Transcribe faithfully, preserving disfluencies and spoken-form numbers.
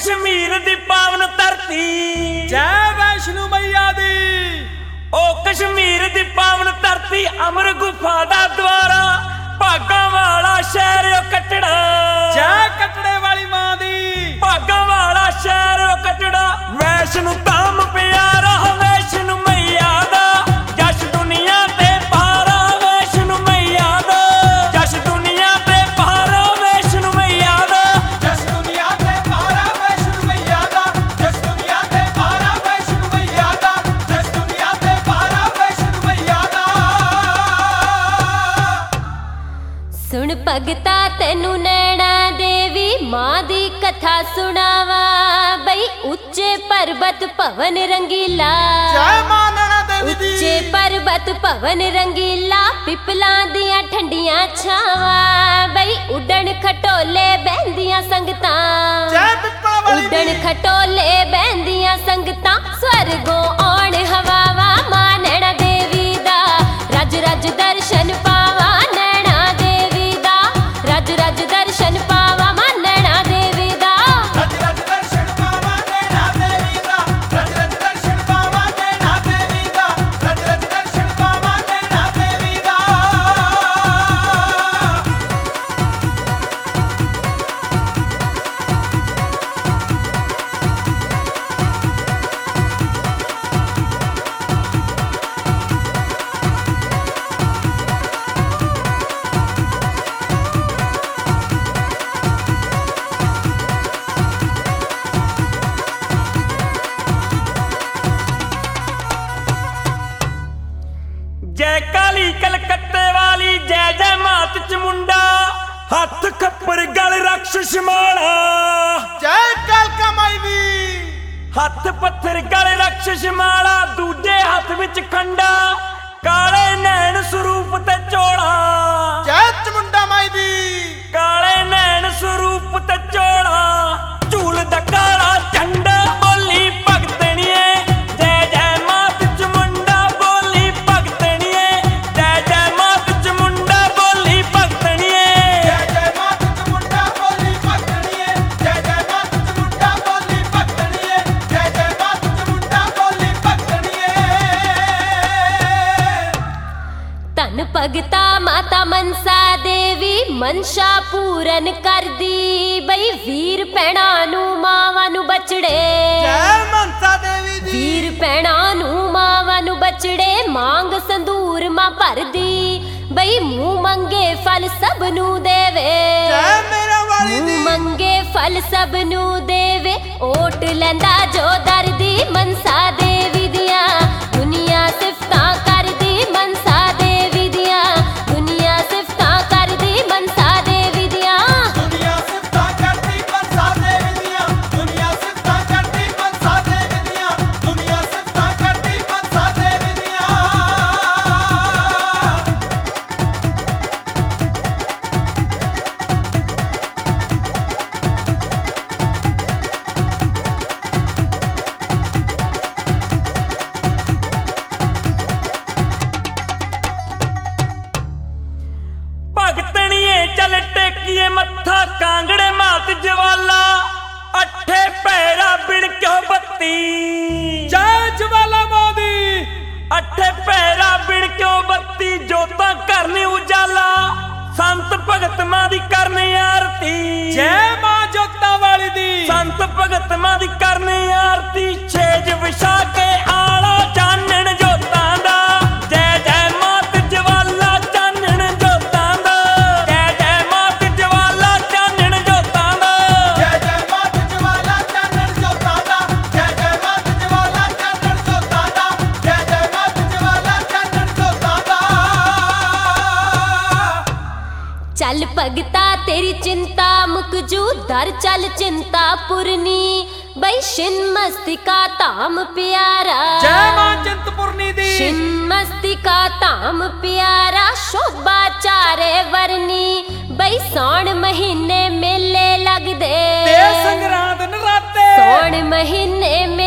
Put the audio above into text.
कश्मीर दी पावन धरती जय वैष्णो मैया दी। ओ कश्मीर दी पावन धरती अमर गुफा दा द्वारा भागां वाला शहर ओ कटड़ा। जय कटड़े वाली मां दी। भागां वाला शहर ओ कटड़ा वैष्णो धाम प्यारा वैष्णो मैया दा जश दुनिया ते पारा वैष्णो मैया दा जश दुनिया ते पारा वैष्णो मैया दा जश दुनिया ते पारा वैष्णो मैया दा जश दुनिया ते पारा वैष्णो मैया दा जश दुनिया ते पारा वैष्णो मैया दा। सुन भगता तेनू नैना देवी मां दी कथा सुनावा बई उच्चे पर्वत भवन रंगीला। जय मां नैना देवी दी। उच्चे पर्वत भवन रंगीला पिपलां दियां ठंडियां छावां बई उडण खटोले बहंदियां संगतां। जय पिपला वाली दी। उडण खटोले बहंदियां संगतां स्वर्गों आउण हवावा मां नैना देवी दा रज रज दर्शन पावा नैना देवी दा रज रज दर्शन पावा मां नैना देवी दा रज रज दर्शन पावा नैना देवी दा रज रज दर्शन पावा नैना देवी दा रज रज दर्शन पावा नैना देवी दा। जय काली कलकत्ते वाली जय जय मात चमुंडा हथ खप्पर गल राक्षस माला। जय कालका माई दी। हथ पत्थर गल राक्षस माला दूजे हथ विच खंडा काले नैन स्वरूप ते चोला। जय चमुंडा माई दी। काले नैन स्वरूप ते चोला झूल दा काला झंडा बोली भगतणीए जय जय मात चमुंडा बोली भगतणीए जय जय मात चमुंडा बोली भगतणीए जय जय मात चमुंडा बोली भगतणीए जय जय मात चमुंडा बोली भगतणीए जय जय मात चमुंडा बोली भगतणीए। धन भगता माता मनसा देवी मनशा पूरन कर दी बई वीर भैणा नू मावां नू बचड़े। जय मनसा देवी दी। वीर भैणा नू मावां नू बचड़े मांग संदूर मां भर दी बई मुंह मंगे फल सब नू देवे। जय मेरा वाली दी। मुंह मंगे फल सब नू देवे ओट लैंदा जो दर्दी मनसा देवी दियां दुनिया सिफतां करदी मनसा देवी दियां दुनिया सिफतां करदी मनसा देवी दियां दुनिया सिफतां करदी मनसा देवी दियां दुनिया सिफतां करदी मनसा देवी दियां दुनिया सिफतां करदी मनसा देवी दियां। भगतणीए चल टेकिए मत्था कांगड़े मात ज्वाला अठे पैरा बिन क्यों बत्ती। जय ज्वाला मां दी। अठे पैरा बिन क्यों बत्ती जोतां करनी उजाला संत भगत मां दी करनी आरती। जय मां जोता वाली दी। संत भगत मां दी करनी आरती छेज विछा के आला चानण जोतां दा जय जय मात ज्वाला चानण जोतां दा जय जय मात ज्वाला चानण जोतां दा जय जय मात ज्वाला चानण जोतां दा जय जय मात ज्वाला चानण जोतां दा जय जय मात ज्वाला चानण जोतां दा। चल भगता तेरी चिंता मुक जू दर चल चिंता पुरनी बई शिन मस्तिका धाम प्यारा। जय मां चिंतपुरनी दी। शिन मस्तिका धाम प्यारा शोभा चारे वरनी बई सौण महीने मेले लगदे। ते संगरांद नराते। सौण महीने